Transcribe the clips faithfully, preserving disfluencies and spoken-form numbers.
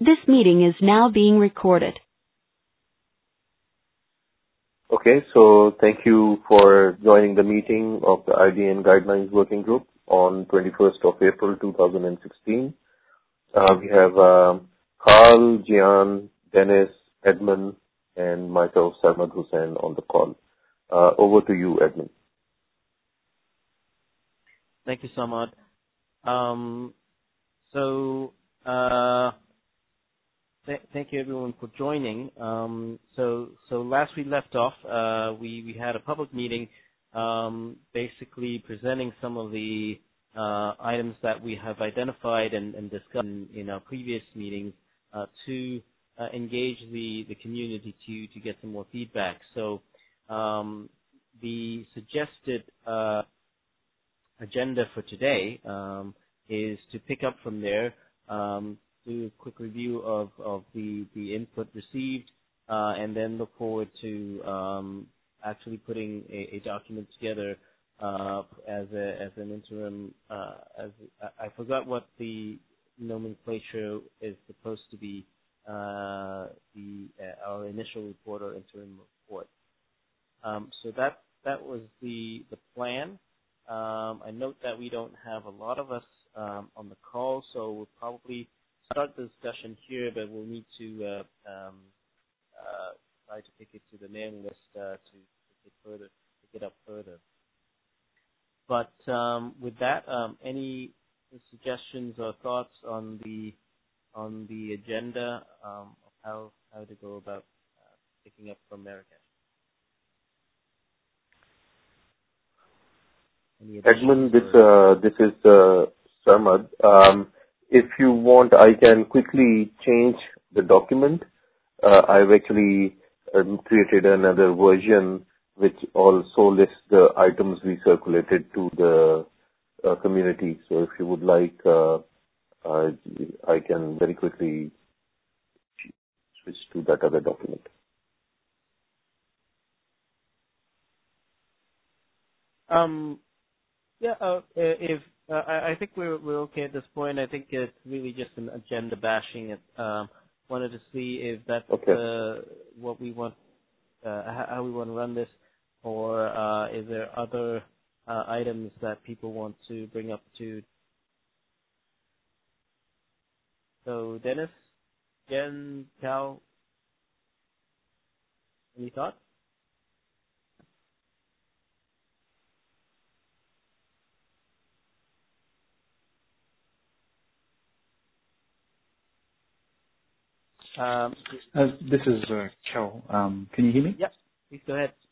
This meeting is now being recorded. Okay, so thank you for joining the meeting of the I D N Guidelines Working Group on twenty-first of April two thousand sixteen. Uh, we have uh, Carl, Jian, Dennis, Edmund, and myself, Sarmad Hussain, on the call. Uh, over to you, Edmund. Thank you, Samad. Um, so, uh, th- thank you everyone for joining. Um, so, so last we left off, uh, we, we had a public meeting, um, basically presenting some of the uh, items that we have identified and, and discussed in, in our previous meetings uh, to uh, engage the, the community to, to get some more feedback. So, um, the suggested uh, agenda for today um, is to pick up from there, um, do a quick review of, of the, the input received, uh, and then look forward to um, actually putting a, a document together uh, as a as an interim. Uh, as I, I forgot what the nomenclature is supposed to be. Uh, the uh, our initial report or interim report. Um, so that that was the the plan. Um, I note that we don't have a lot of us um, on the call, so we'll probably start the discussion here, but we'll need to uh, um, uh, try to pick it to the mailing list uh, to pick it further, pick it up further. But um, with that, um, any suggestions or thoughts on the on the agenda um, of how how to go about uh, picking up from Marrakesh? Edmund, this uh, this is uh, Sarmad. Um, if you want, I can quickly change the document. Uh, I've actually um, created another version which also lists the items we circulated to the uh, community. So if you would like, uh, uh, I can very quickly switch to that other document. Um. Yeah, uh, if uh, I I think we're we're okay at this point. I think it's really just an agenda bashing. It um, wanted to see if that's okay. uh, what we want, uh, how, how we want to run this, or uh, is there other uh, items that people want to bring up to? So, Dennis, Jen, Cal, any thoughts? Um, uh, this is uh, Cal. Um, can you hear me? Yeah, please go ahead.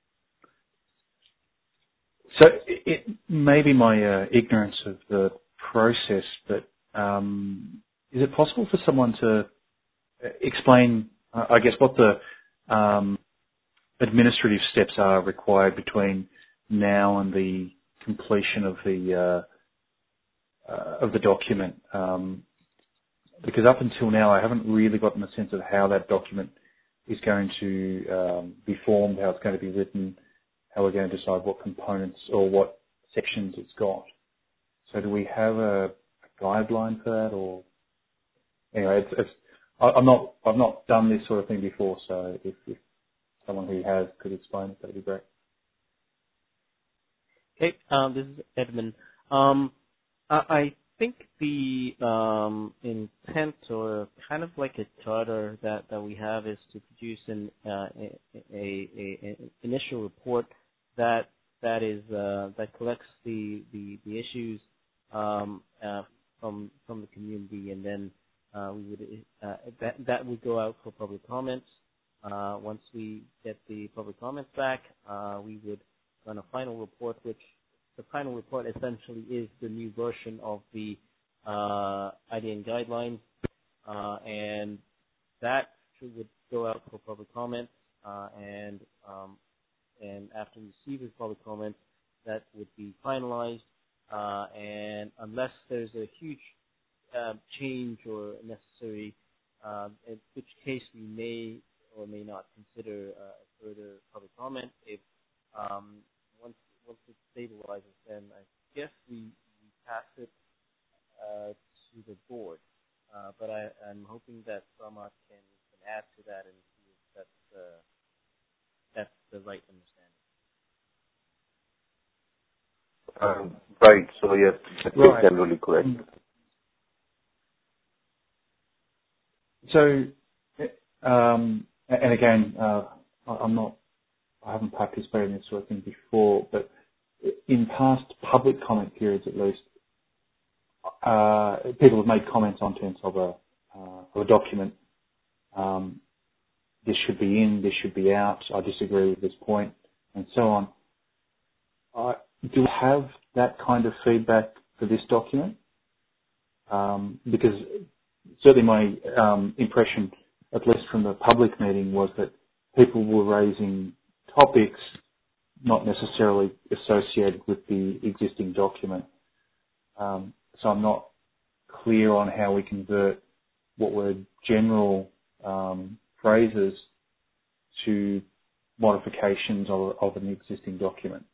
So it, it may be my uh, ignorance of the process, but um, is it possible for someone to explain, uh, I guess, what the um, administrative steps are required between now and the completion of the uh, uh, of the document? Um, because up until now, I haven't really gotten a sense of how that document is going to um, be formed, how it's going to be written, how we're going to decide what components or what sections it's got. So do we have a, a guideline for that, or anyway? It's, it's, I, I'm not I've not done this sort of thing before, so if, if someone who has could explain it, that'd be great. Okay, um, this is Edmund. Um, I, I think the um, intent, or kind of like a charter that, that we have, is to produce an uh, a, a, a, a initial report that that is uh, that collects the the, the issues um, uh, from from the community, and then uh, we would uh, that that would go out for public comments. Uh, once we get the public comments back, uh, we would run a final report, which the final report essentially is the new version of the uh, I D N guidelines, uh, and that would go out for public comment, uh, and um, and after we receive the public comments, that would be finalized, uh, and unless there's a huge uh, change or necessary, uh, in which case we may or may not consider uh, further public comment. If um, once once it stabilizes, then I guess we, we pass it uh, to the board. Uh, but I, I'm hoping that Samad can, can add to that and see if that's uh, that's the right understanding. Um, right. So yes, that's Right. generally correct. So, um, and again, uh, I- I'm not, I haven't participated in this sort of thing before, but in past public comment periods, at least, uh, people have made comments on terms of a, uh, of a document. Um, this should be in, this should be out. I disagree with this point, and so on. I, do we have that kind of feedback for this document? Um, because certainly my um, impression, at least from the public meeting, was that people were raising topics not necessarily associated with the existing document. Um, so I'm not clear on how we convert what were general um, phrases to modifications of, of an existing document.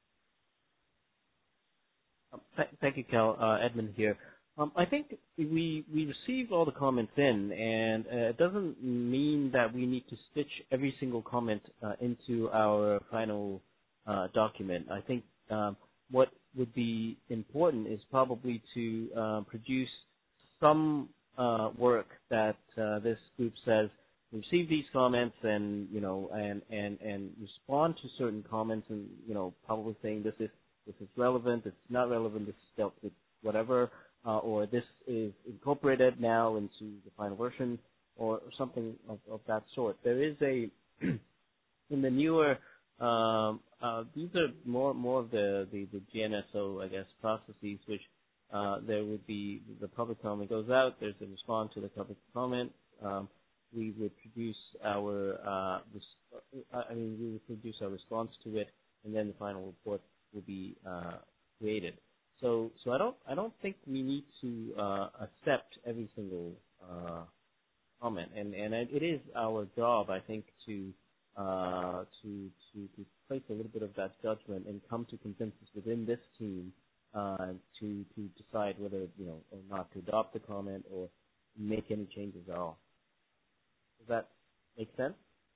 Um, th- thank you, Cal. Uh, Edmund here. Um, I think we we received all the comments in, and uh, it doesn't mean that we need to stitch every single comment uh, into our final uh, document. I think um, what would be important is probably to uh, produce some uh, work that uh, this group says receive these comments, and you know, and and and respond to certain comments, and you know, probably saying this is this is relevant, it's not relevant, this is dealt with, whatever. Uh, or this is incorporated now into the final version, or something of, of that sort. There is a in the newer um, uh, these are more more of the, the, the G N S O, I guess, processes, which uh, there would be the public comment goes out. There's a response to the public comment. Um, we would produce our uh, res- I mean we would produce our response to it, and then the final report will be uh, created. So, so I don't, I don't think we need to uh, accept every single uh, comment, and and it is our job, I think, to uh, to to to place a little bit of that judgment and come to consensus within this team uh, to to decide whether you know or not to adopt the comment or make any changes at all. Does that make sense?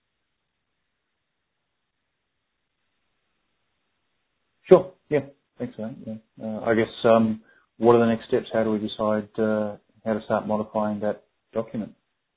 Sure. Yeah. Thanks for that. Yeah. Uh, I guess um, what are the next steps? How do we decide uh, how to start modifying that document?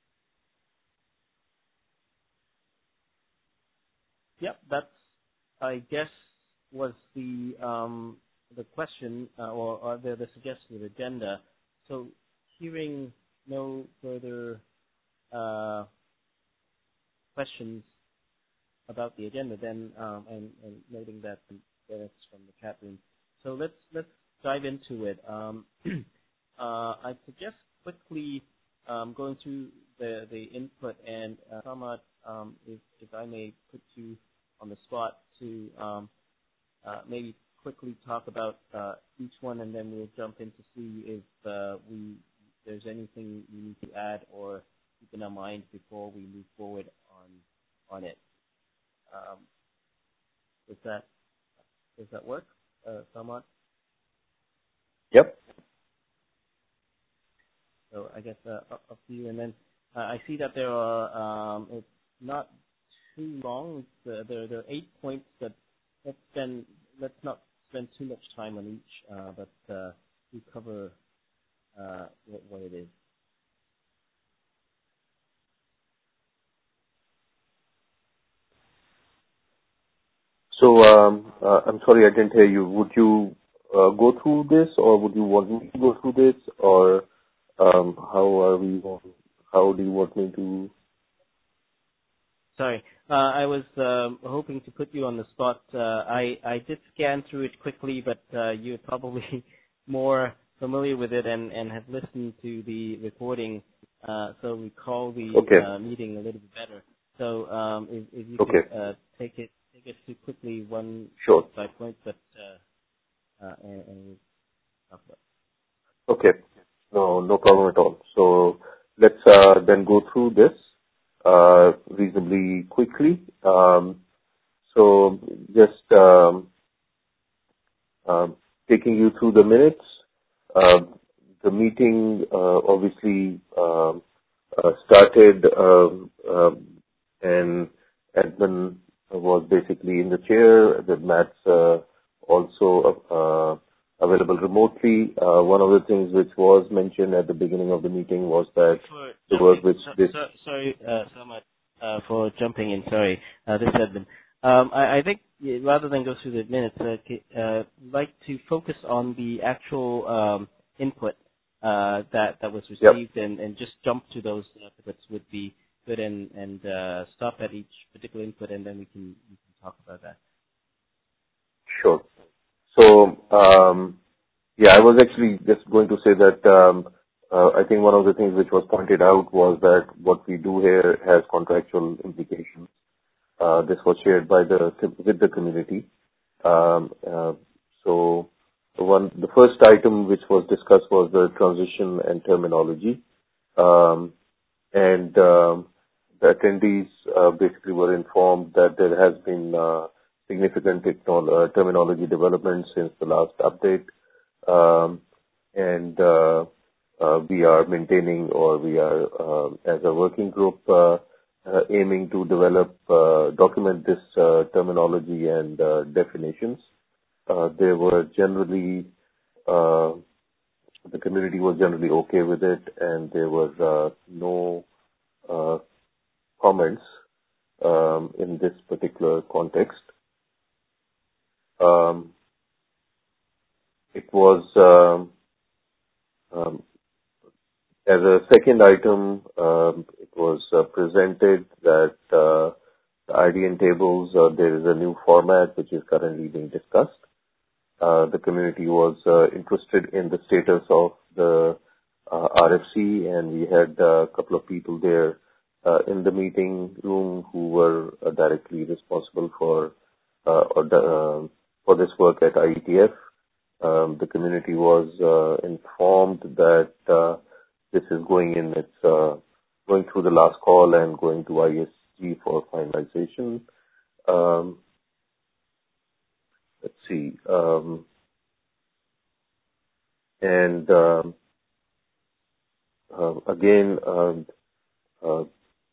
Yep, that's I guess was the um, the question uh, or, or the, the suggested agenda. So, hearing no further uh, questions about the agenda, then um, and, and noting that it's from the chat room. So let's let's dive into it. Um, uh, I suggest quickly um, going through the, the input, and uh, Samad, um, if, if I may put you on the spot to um, uh, maybe quickly talk about uh, each one, and then we'll jump in to see if uh, we there's anything we need to add or keep in our mind before we move forward on on it. Um, does that does that work, uh, Samad? Yep. So I guess uh, up, up to you. And then uh, I see that there are um, it's not too long. It's, uh, there there are eight points that let's spend let's not spend too much time on each, uh, but uh, we cover uh, what, what it is. So um, uh, I'm sorry, I didn't hear you. Would you uh, go through this, or would you want me to go through this, or um, how are we? How do you want me to? Sorry, uh, I was um, hoping to put you on the spot. Uh, I I did scan through it quickly, but uh, you're probably more familiar with it and, and have listened to the recording, uh, so recall the Okay. uh, meeting a little bit better. So um, if, if you Okay. could uh, take it take it too quickly, one Sure. by point, but uh, uh, and, and we'll talk about it. Okay. No, no problem at all. So let's uh, then go through this uh, reasonably quickly. Um, so just um, um, taking you through the minutes. Uh, the meeting uh, obviously um, uh, started, um, um, and admin was basically in the chair. The Matt's uh, also uh, available remotely. Uh, one of the things which was mentioned at the beginning of the meeting was that For the work which so, this... so, sorry, uh, Samad, uh, for jumping in. Sorry, uh, this is Edmund. Um, I, I think yeah, rather than go through the minutes, uh, k- uh, like to focus on the actual um, input uh, that that was received, Yep. and, and just jump to those inputs would be good, and and uh, stop at each particular input, and then we can we can talk about that. Sure. So, um, yeah, I was actually just going to say that um, uh, I think one of the things which was pointed out was that what we do here has contractual implications. Uh, this was shared by the with the community. Um, uh, so, the one the first item which was discussed was the transition and terminology, um, and um, the attendees uh, basically were informed that there has been uh, significant technol- uh, terminology development since the last update, um, and uh, uh, we are maintaining, or we are uh, as a working group uh, uh, aiming to develop, uh, document this uh, terminology and uh, definitions. Uh, they were generally, uh, the community was generally okay with it, and there was uh, no uh, comments um, in this particular context. Um, it was um, um, as a second item, um, it was uh, presented that uh, the I D N tables, uh, there is a new format which is currently being discussed. Uh, the community was uh, interested in the status of the uh, R F C, and we had a couple of people there uh, in the meeting room who were uh, directly responsible for uh, or the, uh, for this work at I E T F. Um, the community was uh, informed that uh, this is going in, it's uh, going through the last call and going to I S G for finalization. Um, let's see. Um, and um, uh, again, um, uh,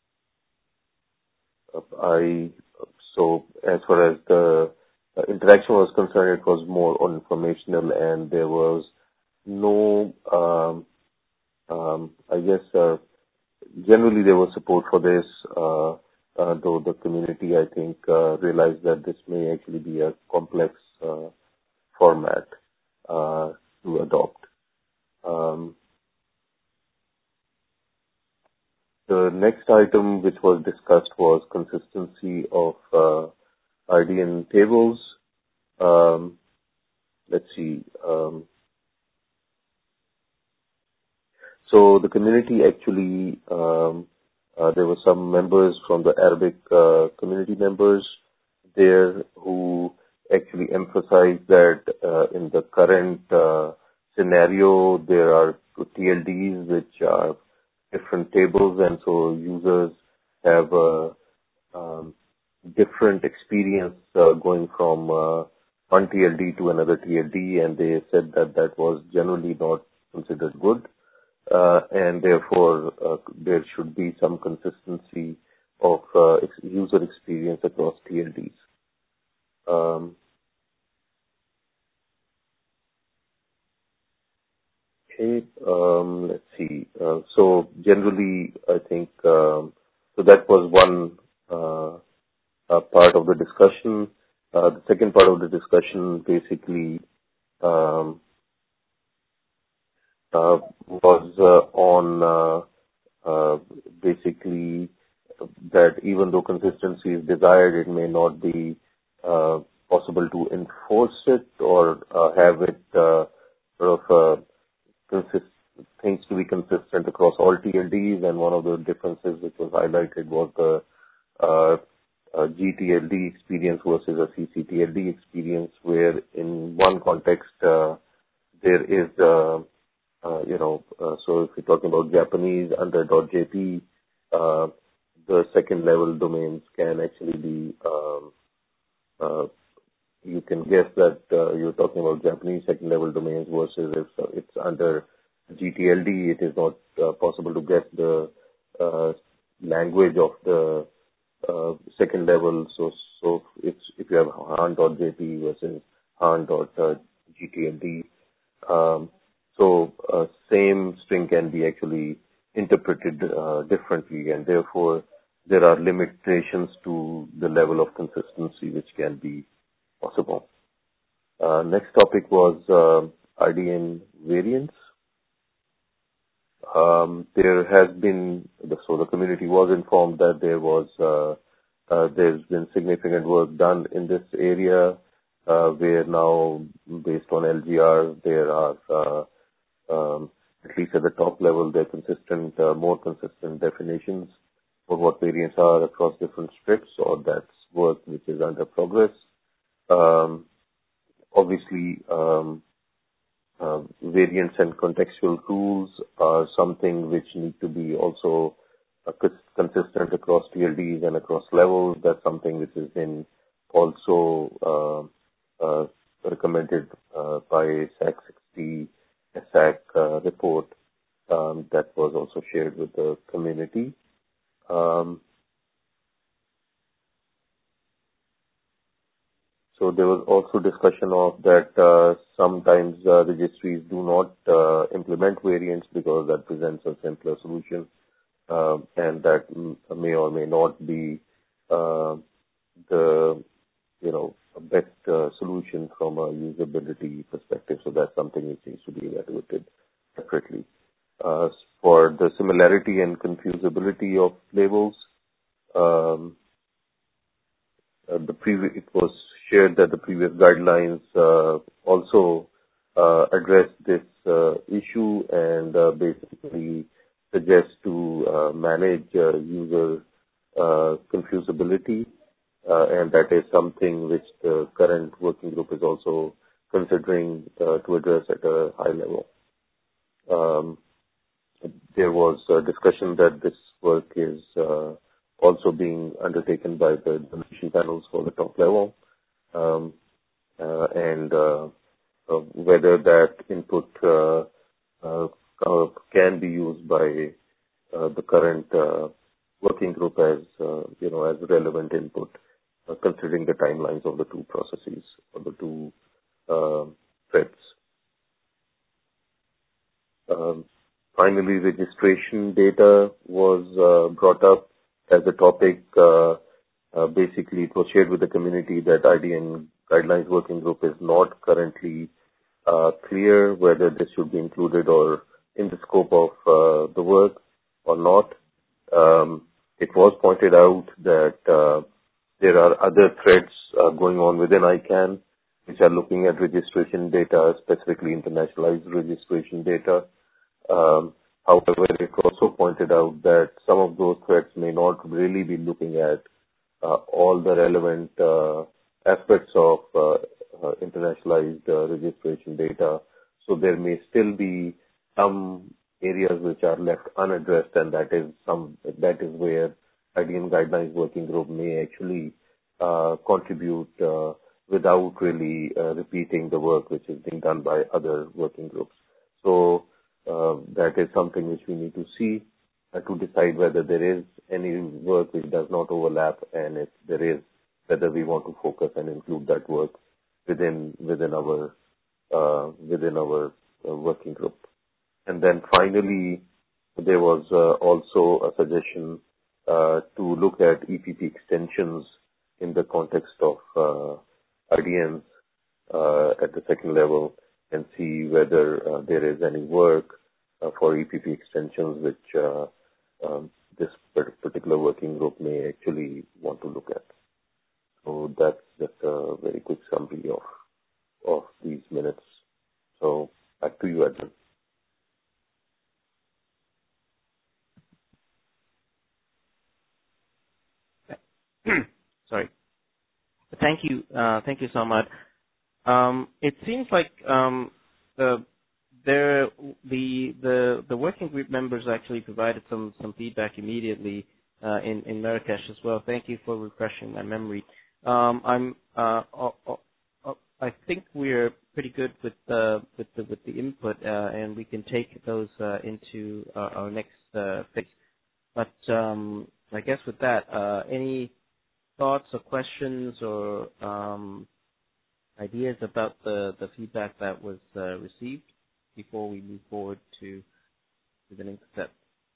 I so as far as the uh, interaction was concerned, it was more informational, and there was no, um, um, I guess, uh, generally there was support for this, uh, uh, though the community, I think, uh, realized that this may actually be a complex uh, format uh, to adopt. Um, the next item which was discussed was consistency of uh, I D N tables. Um, let's see. Um, so the community actually, um, uh, there were some members from the Arabic uh, community members there who actually emphasized that uh, in the current uh, scenario, there are T L Ds which are different tables, and so users have a um, different experience uh, going from uh, one T L D to another T L D, and they said that that was generally not considered good, uh, and therefore uh, there should be some consistency of uh, ex- user experience across T L Ds. Um, okay, um, let's see. Uh, so generally, I think um, so. That was one uh, uh, part of the discussion. Uh, the second part of the discussion basically um, uh, was uh, on uh, uh, basically that even though consistency is desired, it may not be uh, possible to enforce it or uh, have it uh, sort of uh, consist things to be consistent across all T L Ds. And one of the differences which was highlighted was the uh, uh, G T L D experience versus a C C T L D experience, where in one context uh, there is uh, uh, you know, uh, so if you're talking about Japanese under .jp, uh, the second level domains can actually be, um, uh, you can guess that uh, you're talking about Japanese second level domains versus if uh, it's under G T L D, it is not uh, possible to get the uh, language of the uh, second level. So, so if if you have han.jp versus han.gtld, um, so uh, same string can be actually interpreted uh, differently, and therefore there are limitations to the level of consistency which can be possible. Uh, next topic was uh, R D N variants. Um, there has been, so the community was informed that there was, uh, uh, there's been significant work done in this area, uh, where now, based on L G R, there are, uh, um, at least at the top level, there are consistent, uh, more consistent definitions for what variants are across different scripts, or that's work which is under progress. Um, obviously, um, Uh, variants and contextual rules are something which need to be also uh, cons- consistent across T L Ds and across levels. That's something which has been also uh, uh, recommended uh, by S A C sixty S A C uh, report um, that was also shared with the community. Um, So there was also discussion of that uh, sometimes uh, registries do not uh, implement variants because that presents a simpler solution, uh, and that mm, may or may not be uh, the you know best uh, solution from a usability perspective. So that's something which needs to be evaluated separately. Uh, for the similarity and confusability of labels, um, Uh, the previ- it was shared that the previous guidelines uh, also uh, address this uh, issue and uh, basically suggest to uh, manage uh, user uh, confusability, uh, and that is something which the current working group is also considering uh, to address at a high level. Um, there was a discussion that this work is uh, also being undertaken by the donation panels for the top level, um, uh, and uh, uh, whether that input uh, uh, uh, can be used by uh, the current uh, working group as uh, you know as relevant input, uh, considering the timelines of the two processes or the two uh, threads. Um, Finally, registration data was uh, brought up as a topic. Uh, uh, basically, it was shared with the community that I D N Guidelines Working Group is not currently uh, clear whether this should be included or in the scope of uh, the work or not. Um, it was pointed out that uh, there are other threads uh, going on within I CANN which are looking at registration data, specifically internationalized registration data. Um, however, it also pointed out that some of those threads may not really be looking at uh, all the relevant uh, aspects of uh, uh, internationalized uh, registration data. So there may still be some areas which are left unaddressed, and that is some that is where I D N Guidelines Working Group may actually uh, contribute uh, without really uh, repeating the work which is being done by other working groups. So Uh, that is something which we need to see uh, to decide whether there is any work which does not overlap, and if there is, whether we want to focus and include that work within within our uh, within our uh, working group. And then finally, there was uh, also a suggestion uh, to look at E P P extensions in the context of uh, R D Ns uh, at the second level, and see whether uh, there is any work uh, for E P P extensions which uh, um, this particular working group may actually want to look at. So that's just a very quick summary of of these minutes. So back to you, Edwin. Sorry. Thank you. Uh, thank you, Samad. Um, it seems like um, the there the the the working group members actually provided some some feedback immediately uh, in in Marrakesh as well. Thank you for refreshing my memory. Um, I'm uh, uh, uh, I think we're pretty good with the with the with the input, uh, and we can take those uh, into uh, our next uh, phase. But um, I guess with that, uh, any thoughts or questions or um, ideas about the, the feedback that was uh, received before we move forward to, to the next step?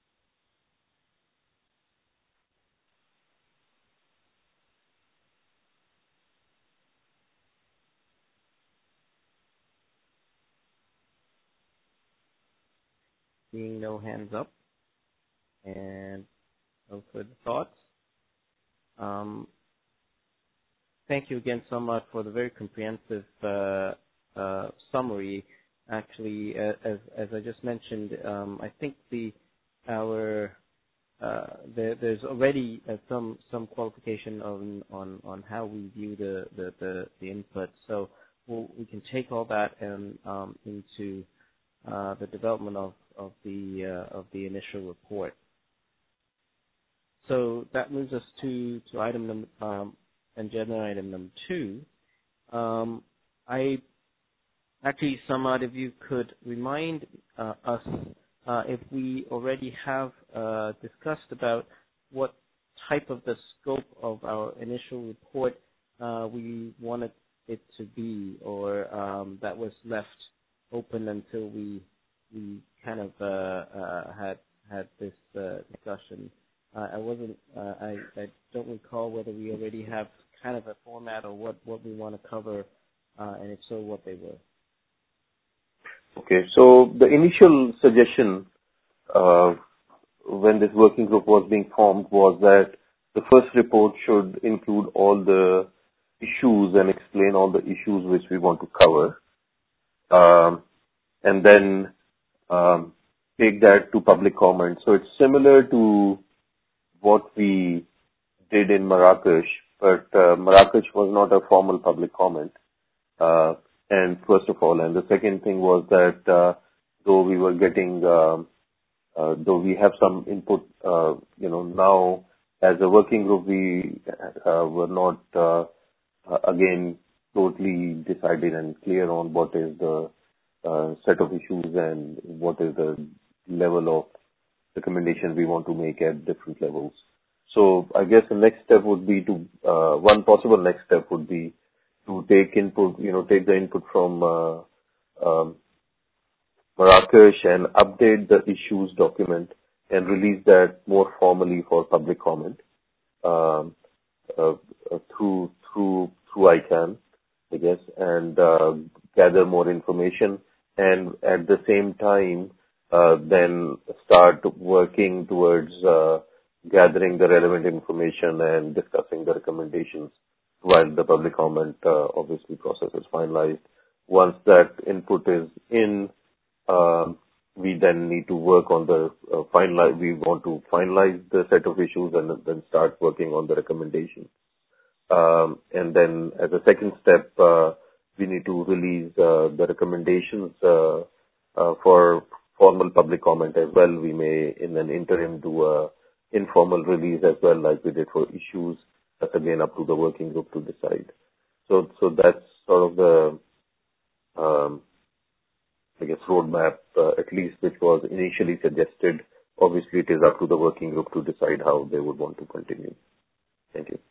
Seeing no hands up and no further thoughts. Um, thank you again so much for the very comprehensive uh, uh, summary. Actually, uh, as as I just mentioned, um, I think the our uh, there, there's already uh, some some qualification on on on how we view the the the, the input. So we'll, we can take all that and um, into uh, the development of of the uh, of the initial report. So that moves us to to item number um, agenda item number two. Um, I actually, Samad, if you could remind uh, us uh, if we already have uh, discussed about what type of the scope of our initial report uh, we wanted it to be, or um, that was left open until we we kind of uh, uh, had had this uh, discussion. Uh, I wasn't. Uh, I I don't recall whether we already have kind of a format or what what we want to cover, uh, and if so, what they were. Okay. So the initial suggestion uh, when this working group was being formed was that the first report should include all the issues and explain all the issues which we want to cover, um, and then um, take that to public comment. So it's similar to what we did in Marrakesh, but uh, Marrakesh was not a formal public comment. Uh, and first of all, and the second thing was that uh, though we were getting, uh, uh, though we have some input, uh, you know, now as a working group, we uh, were not uh, uh, again totally decided and clear on what is the uh, set of issues and what is the level of recommendation we want to make at different levels. So I guess the next step would be to, uh, one possible next step would be to take input, you know, take the input from uh, um, Marrakesh and update the issues document and release that more formally for public comment um, uh, uh, through through through I CAN, I guess, and uh, gather more information, and at the same time uh, then start working towards uh, gathering the relevant information and discussing the recommendations while the public comment uh, obviously process is finalized. Once that input is in, um, we then need to work on the uh, finalize. We want to finalize the set of issues and then start working on the recommendations. Um, and then as a second step, uh, we need to release uh, the recommendations uh, uh, for formal public comment as well. We may, in an interim, do a informal release as well, like we did for issues. That's again up to the working group to decide. So, so that's sort of the, um, I guess, roadmap, uh, at least, which was initially suggested. Obviously, it is up to the working group to decide how they would want to continue. Thank you.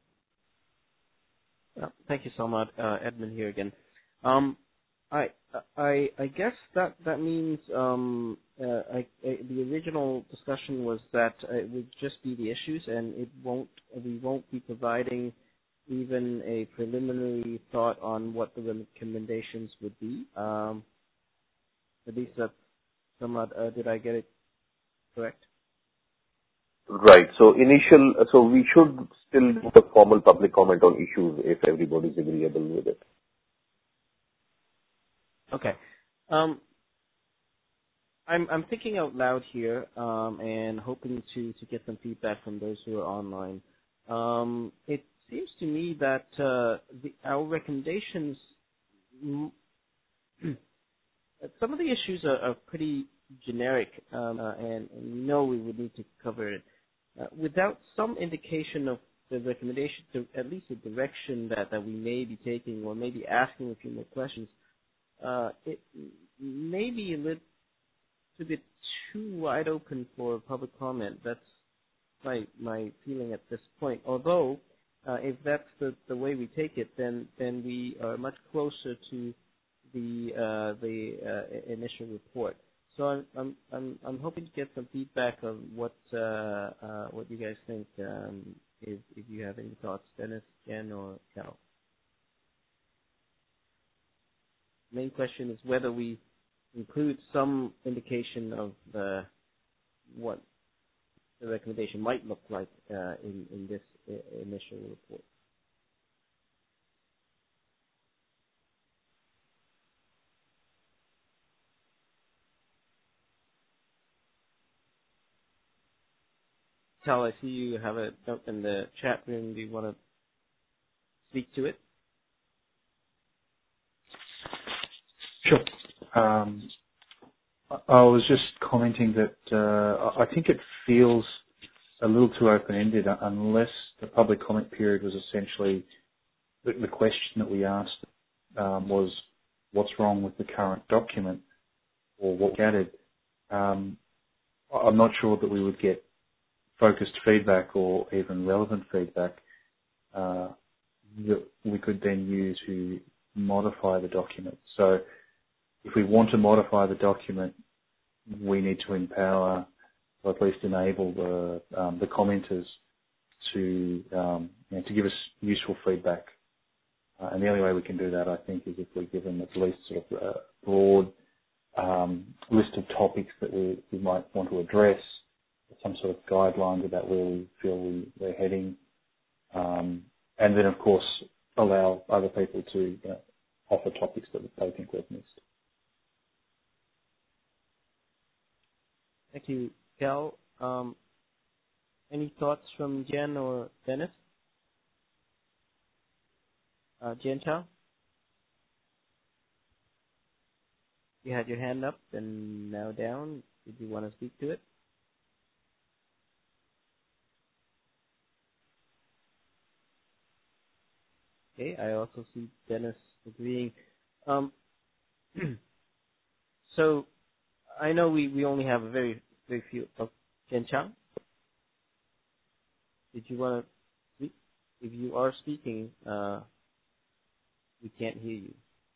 Uh, thank you so much, uh, Edmund here again. Um, I, I, I guess that that means um, uh, I, I, the original discussion was that it would just be the issues, and it won't. We won't be providing even a preliminary thought on what the recommendations would be. Um, at least that's somewhat. Uh, did I get it correct? Right. So initial. So we should still do the formal public comment on issues if everybody is agreeable with it. Okay. Um, I'm I'm thinking out loud here, um, and hoping to, to get some feedback from those who are online. Um, it seems to me that uh, the, our recommendations, some of the issues are, are pretty generic, um, uh, and, and we know we would need to cover it. Uh, without some indication of the recommendation, to at least the direction that, that we may be taking, or maybe asking a few more questions, Uh, it may be a little a bit too wide open for public comment. That's my my feeling at this point. Although, uh, if that's the, the way we take it, then then we are much closer to the uh, the uh, initial report. So I'm I'm I'm I'm hoping to get some feedback on what uh, uh, what you guys think. Um, if if you have any thoughts, Dennis, Jen, or Cal. Main question is whether we include some indication of uh, what the recommendation might look like uh, in in this uh, initial report. Cal, I see you have a note in the chat room. Do you want to speak to it? Sure. Um, I I was just commenting that uh, I think it feels a little too open-ended unless the public comment period was essentially the, the question that we asked um, was what's wrong with the current document or what we added. Um, I'm not sure that we would get focused feedback or even relevant feedback uh, that we could then use to modify the document. So if we want to modify the document, we need to empower or at least enable the um, the commenters to um, you know, to give us useful feedback. Uh, and the only way we can do that, I think, is if we give them at least sort of a broad um, list of topics that we, we might want to address, some sort of guidelines about where we feel we, we're heading, um, and then, of course, allow other people to you know, offer topics that they think we've missed. Thank you, Cal. Um, any thoughts from Jen or Dennis? Uh, Jen Chow? You had your hand up and now down. Did you want to speak to it? Okay, I also see Dennis agreeing. Um, so I know we, we only have a very very few. Oh, Jen Chang, did you want to speak? If you are speaking, uh, we can't hear you.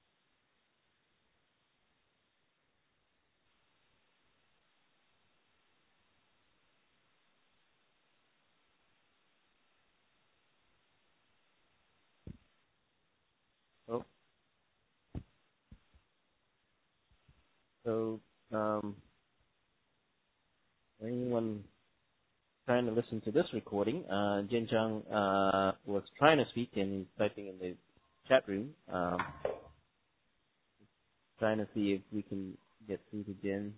Oh, so um, anyone trying to listen to this recording, uh, Jin Chang uh, was trying to speak and he's typing in the chat room, um, trying to see if we can get through to Jin.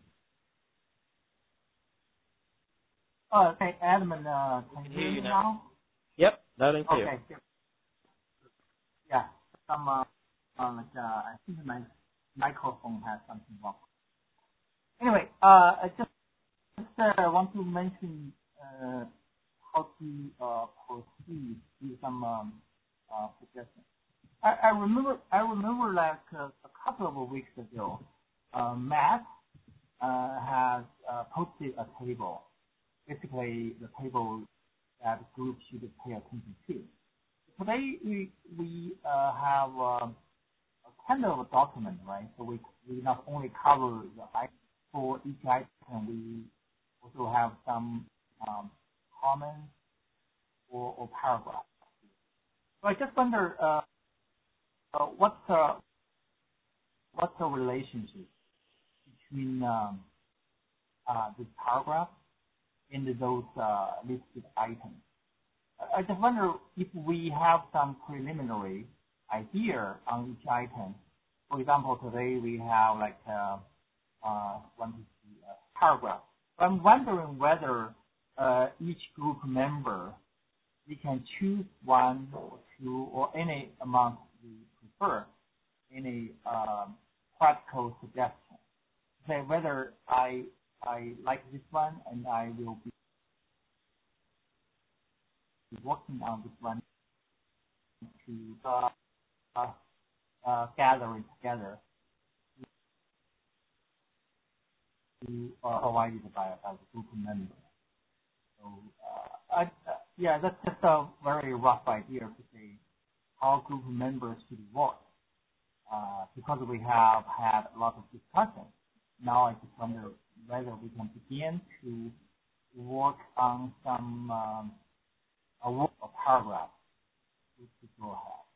Oh, okay, Edmund, uh, can you hear me now? now? Yep, loud and clear. Okay. Yeah, some, uh, uh, like, uh, I think my microphone has something wrong. Anyway, uh, I just, just uh, want to mention uh, how to uh, proceed with some um, uh, suggestions. I, I remember, I remember like uh, a couple of weeks ago, uh, Matt uh, has uh, posted a table. Basically, the table that the group should pay attention to. Today, we we uh, have um, a kind of a document, right? So we we not only cover the item for each item, we also have some um, comments or, or paragraphs. So I just wonder, uh, uh, what's the what's the relationship between um, uh, this paragraph and those uh, listed items? I just wonder if we have some preliminary idea on each item. For example, today we have like uh, uh, one uh, paragraph. I'm wondering whether uh, each group member we can choose one or two or any amount we prefer, any um, practical suggestion. Say whether I I like this one and I will be working on this one to uh, uh, uh, gather it together to uh, provided by, by the group member. So uh, I, uh, yeah, that's just a very rough idea to say how group members should work. Uh, because we have had a lot of discussion, now I just wonder whether we can begin to work on some um, a work of paragraph to go ahead.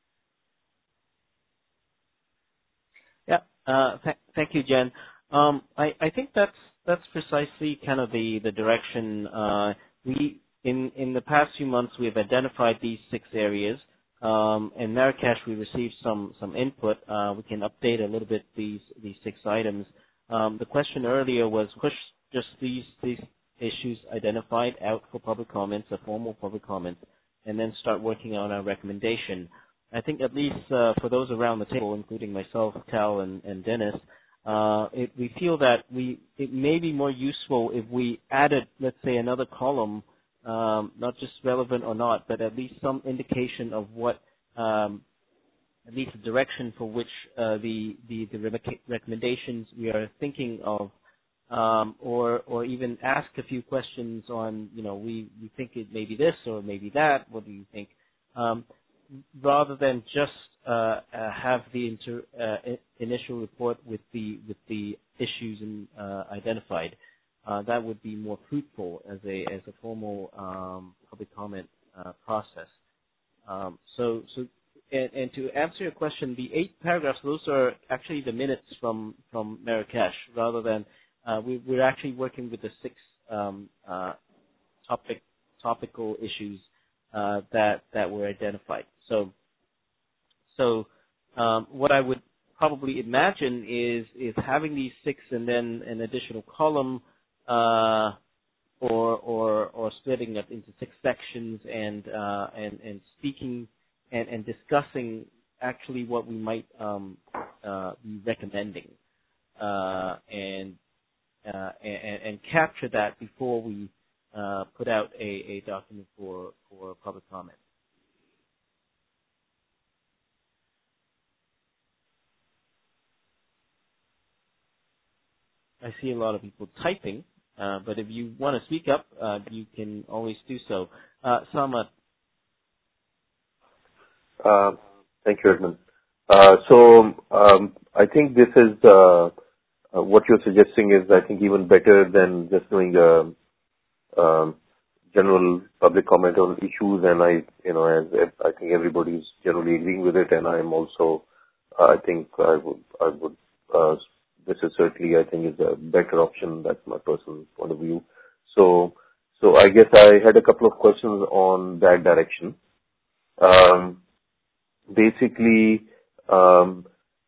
Yeah, uh, th- thank you, Jen. Um, I, I think that's that's precisely kind of the the direction. Uh, we in in the past few months we have identified these six areas. Um, in Marrakesh, we received some some input. Uh, we can update a little bit these these six items. Um, the question earlier was push just these these issues identified out for public comments, a formal public comments, and then start working on our recommendation. I think at least uh, for those around the table, including myself, Cal, and, and Dennis, uh, it, we feel that we it may be more useful if we added, let's say, another column. Um, not just relevant or not, but at least some indication of what, um, at least the direction for which uh, the, the, the re- recommendations we are thinking of, um, or or even ask a few questions on, you know, we, we think it may be this or maybe that. What do you think? Um, rather than just uh, uh, have the inter, uh, initial report with the with the issues in, uh, identified. Uh, that would be more fruitful as a as a formal um, public comment uh, process. Um, so so and, and to answer your question, the eight paragraphs, those are actually the minutes from from Marrakesh, rather than uh, we, we're actually working with the six um, uh, topic topical issues uh, that that were identified. So so um, what I would probably imagine is is having these six and then an additional column. Uh, or or or splitting it into six sections and uh, and and speaking and, and discussing actually what we might um, uh, be recommending uh, and, uh, and and capture that before we uh, put out a, a document for for public comment. I see a lot of people typing. Uh, but if you want to speak up, uh, you can always do so. Uh, Samad. Uh, thank you, Edmund. Uh, so um, I think this is uh, uh, what you're suggesting is, I think, even better than just doing a um, general public comment on issues. And I, you know, as, as I think everybody's generally agreeing with it, and I'm also, uh, I think, I would, I would. Uh, This is certainly, I think, is a better option. That's my personal point of view. So, so I guess I had a couple of questions on that direction. Um, basically, um,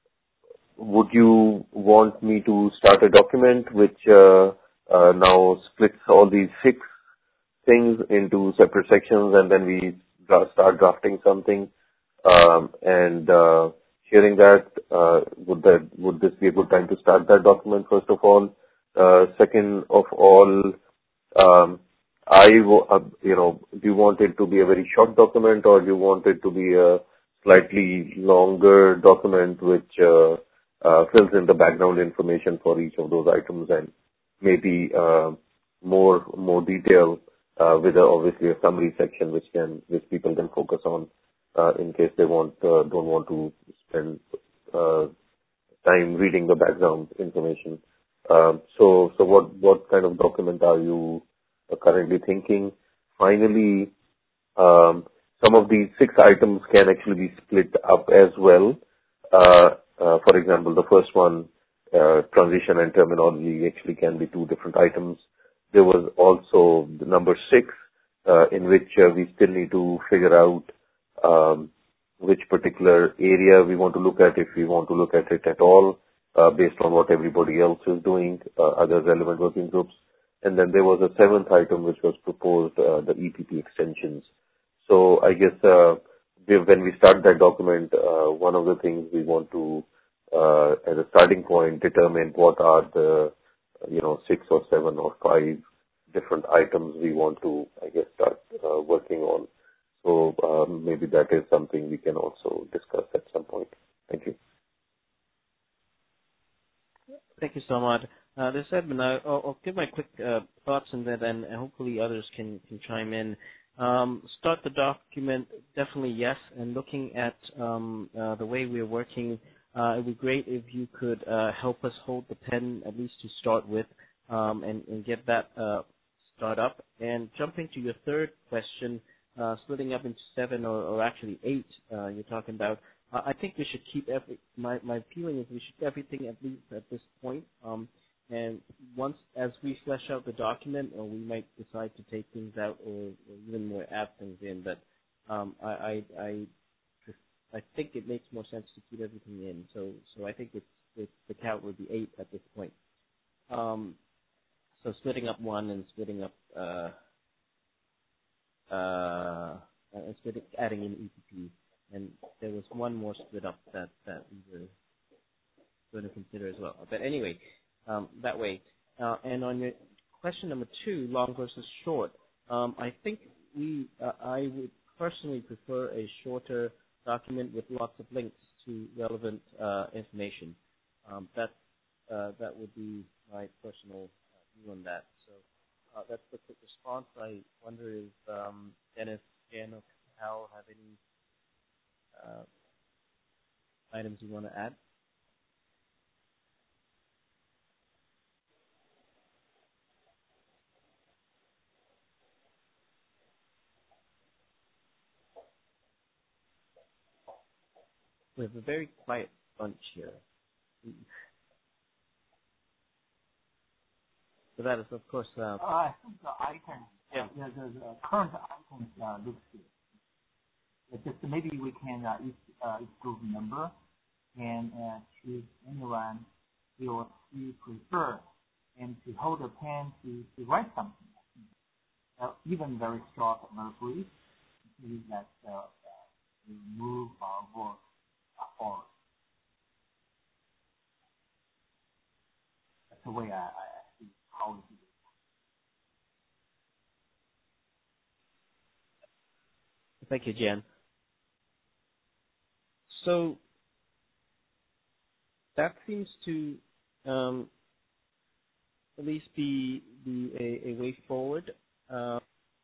would you want me to start a document which uh, uh, now splits all these six things into separate sections, and then we dra- start drafting something um, and uh, sharing that? Uh, would that would this be a good time to start that document? First of all, uh, second of all, um, I w- uh, you know, do you want it to be a very short document, or do you want it to be a slightly longer document which uh, uh, fills in the background information for each of those items and maybe uh, more more detail uh, with a, obviously a summary section which can which people can focus on uh, in case they want uh, don't want to spend uh, time reading the background information. Um, so so what what kind of document are you uh, currently thinking? Finally, um, some of these six items can actually be split up as well. Uh, uh, for example, the first one, uh, transition and terminology, actually can be two different items. There was also the number six, uh, in which uh, we still need to figure out um, which particular area we want to look at, if we want to look at it at all, uh, based on what everybody else is doing, uh, other relevant working groups. And then there was a seventh item which was proposed, uh, the E P P extensions. So I guess uh, we, when we start that document, uh, one of the things we want to, uh, as a starting point, determine what are the, you know, six or seven or five different items we want to, I guess, start uh, working on. So um, maybe that is something we can also discuss at some point. Thank you. Thank you so much. Uh, this Edmund, I- I'll, I'll give my quick uh, thoughts and then and hopefully others can, can chime in. Um, start the document, definitely yes, and looking at um, uh, the way we're working, uh, it would be great if you could uh, help us hold the pen at least to start with um, and, and get that uh, start up. And jumping to your third question, uh, splitting up into seven or, or actually eight uh, you're talking about, uh, I think we should keep every, my, my feeling is we should keep everything at least at this point. Um, And once, as we flesh out the document, or we might decide to take things out or, or even more add things in. But um, I, I, I, I think it makes more sense to keep everything in. So, so I think it's, it's the count would be eight at this point. Um, so splitting up one and splitting up, uh, uh, and splitting, adding in E P P. And there was one more split up that that we were going to consider as well. But anyway. Um, that way. Uh, and on your question number two, long versus short, um, I think we, uh, I would personally prefer a shorter document with lots of links to relevant uh, information. Um, that uh, that would be my personal uh, view on that. So uh, that's the quick response. I wonder if um, Dennis, Jan, or Hal have any uh, items you want to add. We have a very quiet bunch here. So that is, of course. Uh, Uh, I think the icon, yeah. uh, the, the, the current icons uh, looks good. It's just maybe we can uh, each, uh, each group member can uh, choose anyone he or she prefer and to hold a pen to, to write something. Uh, even very short or brief, means that uh, uh, we move our work forward. That's the way I, I see how we do it. Thank you, Jan. So that seems to um, at least be, be a, a way forward. Uh,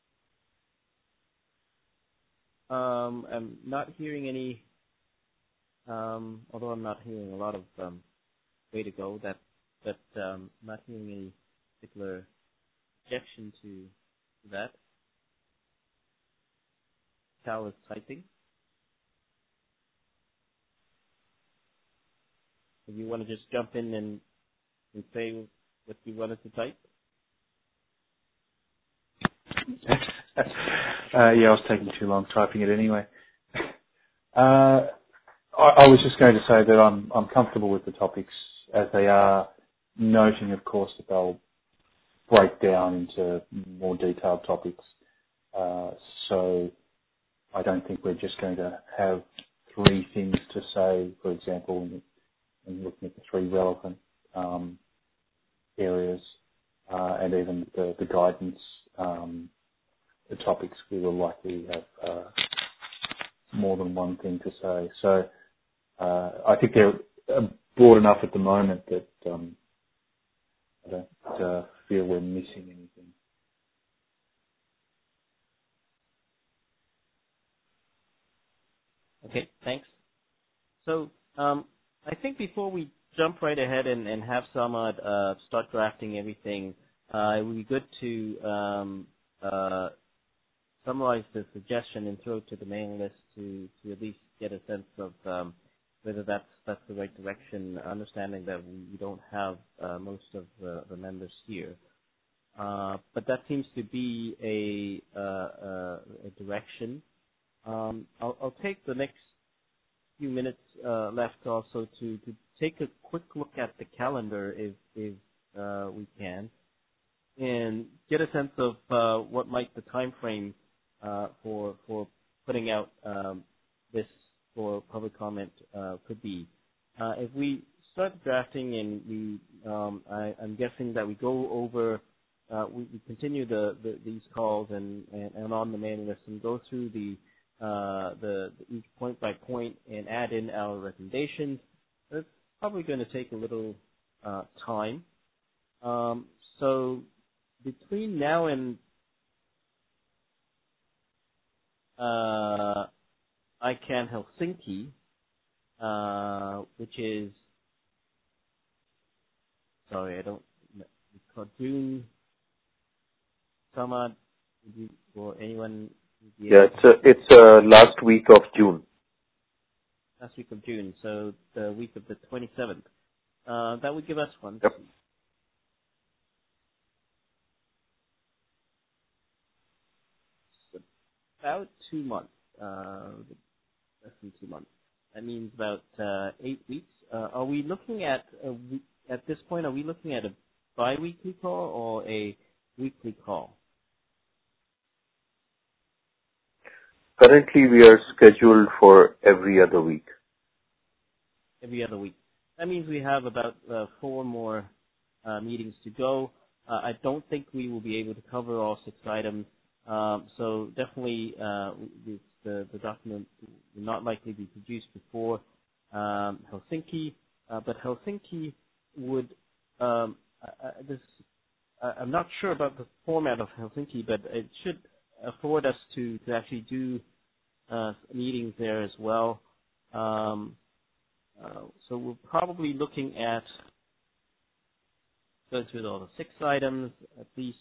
um, I'm not hearing any, um, although I'm not hearing a lot of um, way to go, that, but um, not hearing any particular objection to, to that. Cal is typing. If you want to just jump in and, and say what you wanted to type. uh, yeah, I was taking too long typing it anyway. Uh, I, I was just going to say that I'm I'm comfortable with the topics as they are, noting, of course, that they'll break down into more detailed topics. Uh, so I don't think we're just going to have three things to say, for example, in, in looking at the three relevant um, areas uh, and even the, the guidance, um, the topics, we will likely have uh, more than one thing to say. So uh, I think they're uh, broad enough at the moment that um, I don't uh, feel we're missing anything. Okay, thanks. So um, I think before we jump right ahead and, and have Samad uh, start drafting everything, uh, it would be good to um, uh, summarize the suggestion and throw it to the mailing list to, to at least get a sense of um, whether that's that's the right direction, understanding that we don't have uh, most of the, the members here. Uh, but that seems to be a, uh, uh, a direction. Um, I'll, I'll take the next few minutes uh, left also to, to take a quick look at the calendar if, if uh, we can, and get a sense of uh, what might the time frame uh, for for putting out um, this for public comment uh, could be. Uh, if we start drafting and we, um, I, I'm guessing that we go over, uh, we, we continue the, the these calls and, and, and on the mailing list and go through the uh, the, the each point by point and add in our recommendations. It's probably going to take a little uh, time. Um, so between now and uh, ICANN Helsinki, uh, which is, sorry, I don't, it's called June, Samad, or anyone? Yeah, it's uh, it's uh, last week of June. Last week of June, so the week of the twenty-seventh. Uh, that would give us one. Yep. About two months, uh, less than two months. That means about uh, eight weeks. Uh, are we looking at a week, at this point? Are we looking at a bi-weekly call or a weekly call? Currently, we are scheduled for every other week. Every other week. That means we have about uh, four more uh, meetings to go. Uh, I don't think we will be able to cover all six items. Um, so definitely, uh, this, the, the document will not likely be produced before um, Helsinki. Uh, but Helsinki would. Um, uh, this, uh, I'm not sure about the format of Helsinki, but it should afford us to, to actually do uh, meetings there as well. Um, uh, so we're probably looking at going through all the six items at least.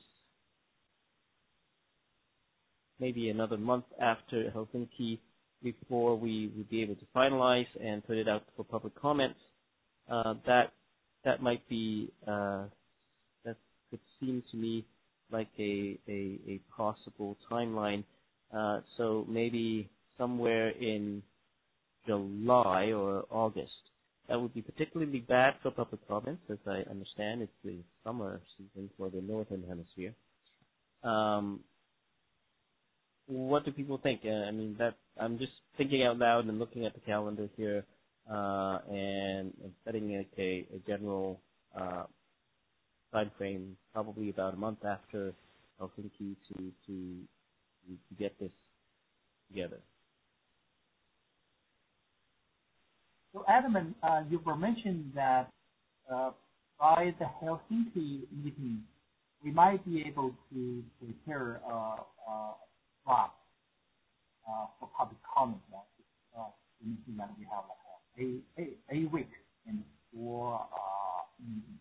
Maybe another month after Helsinki before we would be able to finalize and put it out for public comments. Uh, that that might be uh, that could seem to me like a a, a possible timeline. Uh, so maybe somewhere in July or August. That would be particularly bad for public comments, as I understand it's the summer season for the northern hemisphere. Um, What do people think? Uh, I mean, that I'm just thinking out loud and looking at the calendar here, uh, and, and setting like a, a general uh, time frame, probably about a month after Helsinki, to to to get this together. So, Edmund, uh, you were mentioned that uh, by the Helsinki meeting, we might be able to prepare a, a draft uh, for public comment. Uh, the meeting that we have like a, a, a week and four uh, meetings.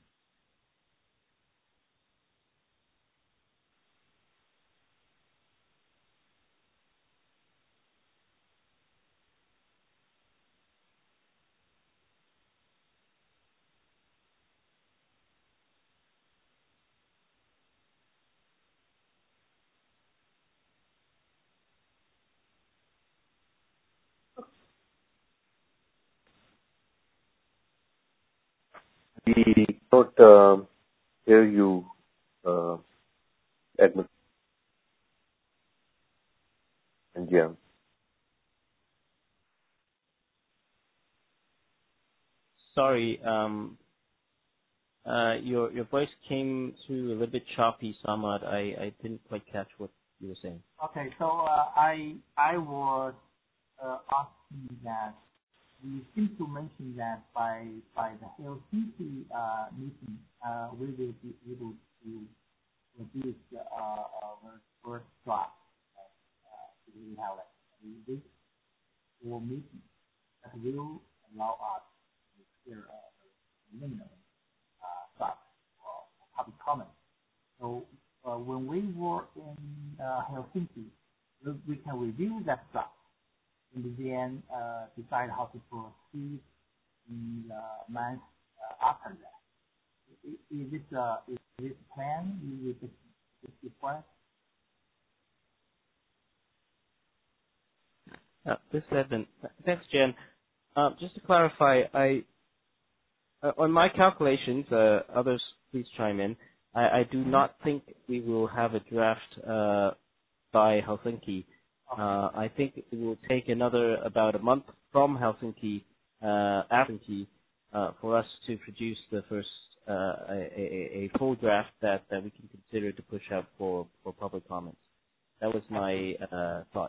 We don't uh, hear you, uh, Edmund and Jian. Sorry, um, uh, your your voice came through a little bit choppy, Samad. I, I didn't quite catch what you were saying. Okay, so uh, I I was uh, asking that we seem to mention that by by the Helsinki uh, meeting, uh, we will be able to produce uh, our first draft. Uh, we have like a week for meeting that will allow us to clear a minimum uh, draft for public comment. So uh, when we were in uh, Helsinki, we, we can review that draft and then uh, decide how to proceed in the months uh, after that. Is, is this uh, is this plan? Is this is this plan? Uh, this is Edmund. Thanks, Jen. Uh, just to clarify, I uh, on my calculations, uh, others please chime in. I, I do not think we will have a draft uh, by Helsinki. Uh, I think it will take another about a month from Helsinki, uh, Helsinki, uh, for us to produce the first uh, a, a, a full draft that, that we can consider to push out for, for public comments. That was my uh, thought.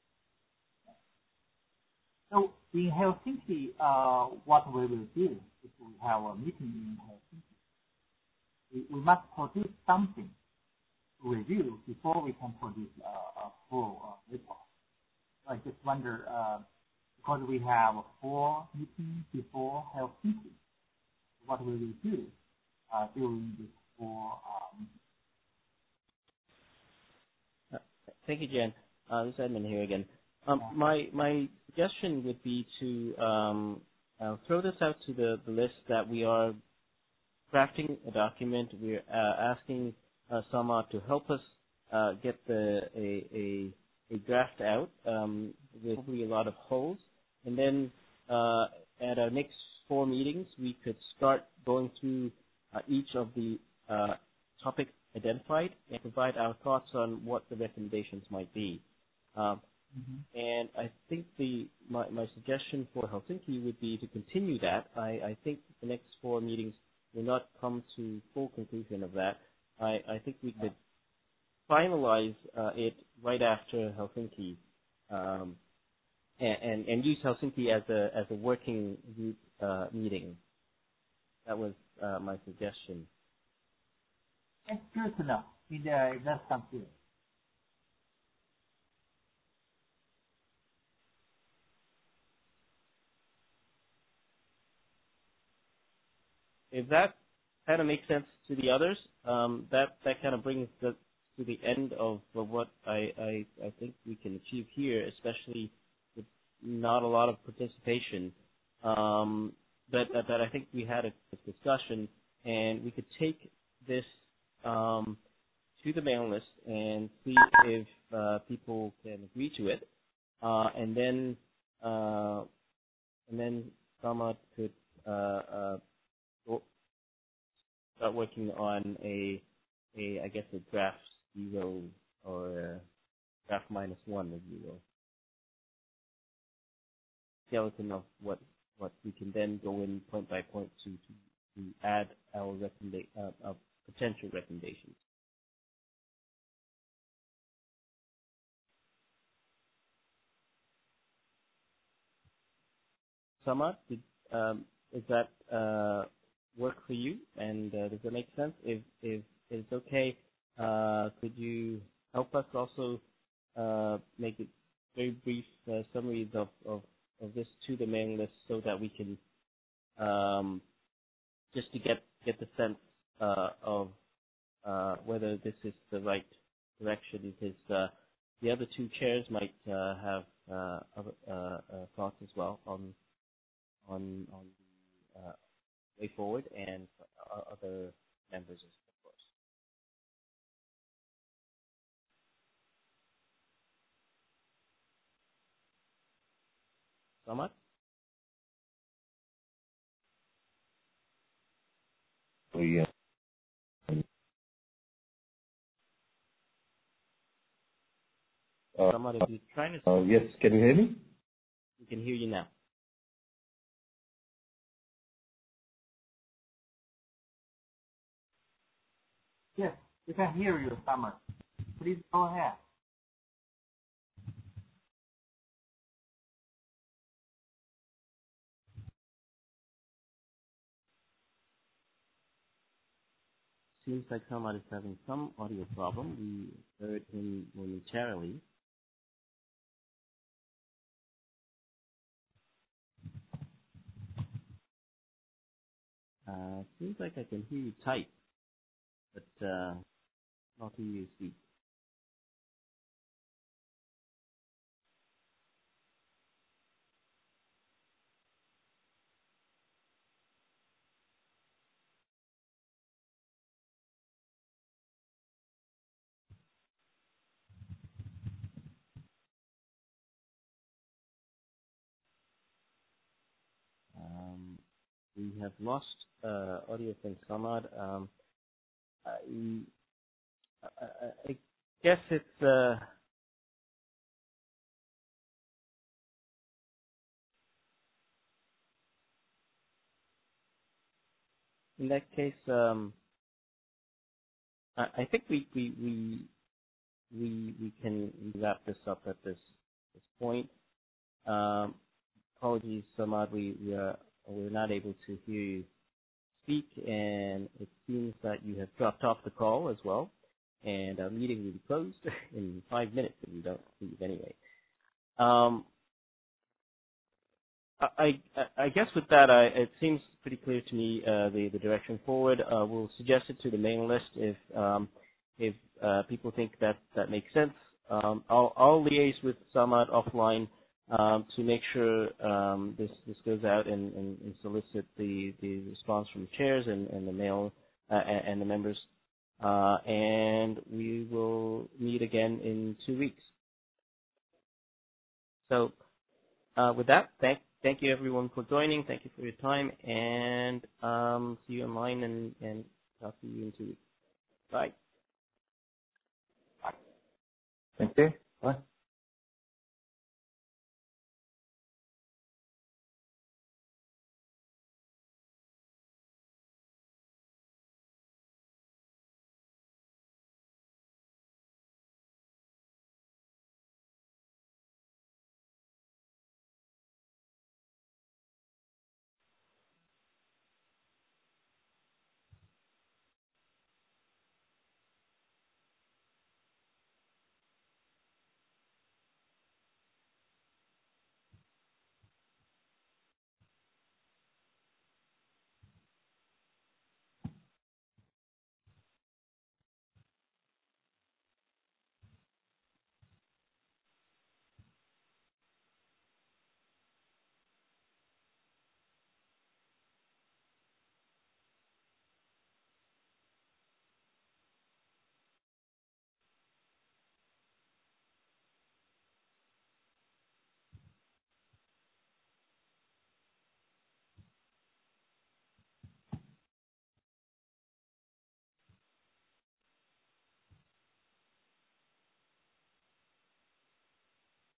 So in Helsinki, uh, what we will do is we have a meeting in Helsinki. we, we must produce something to review before we can produce a, a full uh, report. I just wonder, uh, because we have four meetings before Helsinki, what will we do uh, during this four um, uh, Thank you, Jen. Uh, this is Edmund here again. Um, yeah. My my suggestion would be to um, uh, throw this out to the, the list that we are drafting a document. We're uh, asking uh, Samad to help us uh, get the a, a a draft out um, with probably a lot of holes, and then uh, at our next four meetings, we could start going through uh, each of the uh, topics identified and provide our thoughts on what the recommendations might be. Um, mm-hmm. And I think the my, my suggestion for Helsinki would be to continue that. I, I think the next four meetings will not come to full conclusion of that. I, I think we could finalize uh, it right after Helsinki, um, and, and, and use Helsinki as a as a working group uh, meeting. That was uh, my suggestion. It's good to know. It, uh, it does sound good. If that kind of makes sense to the others, um, that that kind of brings the to the end of, of what I, I, I think we can achieve here, especially with not a lot of participation. Um, but, but I think we had a, a discussion, and we could take this um, to the mailing list and see if uh, people can agree to it, uh, and then uh, and then Samad could uh, uh, start working on a a I guess a draft zero or uh, draft minus one, if you will, skeleton of what what we can then go in point by point to to, to add our recommenda- uh, uh, potential recommendations. Samad, did, um, is that uh, work for you? And uh, does that make sense? If if it's okay, uh, could you help us also uh, make it very brief uh, summaries of, of, of this to the mailing list so that we can um, just to get get the sense uh, of uh, whether this is the right direction, because uh, the other two chairs might uh, have uh, other uh, uh, thoughts as well on on on the uh, way forward, and uh, other members, of course. Samad? Oh, yeah. Uh, Samad, if you're trying to... uh, yes, can you hear me? We can hear you now. Yes, we can hear you, Samad. Please go ahead. Seems like Samad is having some audio problem. We heard him momentarily. Uh, seems like I can hear you type, but uh, not hear you speak. Um, we have lost uh, audio from Samad. Um, I, I, I guess it's uh, in that case. Um, I, I think we we we we we can wrap this up at this this point. Um, apologies, Samad, we we are we're not able to hear you speak, and it seems that you have dropped off the call as well, and our meeting will be closed in five minutes if you don't leave anyway. Um, I, I, I guess with that, I, it seems pretty clear to me uh, the, the direction forward. Uh, we'll suggest it to the mailing list if um, if uh, people think that that makes sense. Um, I'll, I'll liaise with Samad offline um, to make sure um, this this goes out and, and, and solicit the, the response from chairs and, and the mail uh, and, and the members. Uh, and we will meet again in two weeks. So uh, with that, thank thank you everyone for joining. Thank you for your time, and um, see you online and, and talk to you in two weeks. Bye. Thank you. Bye.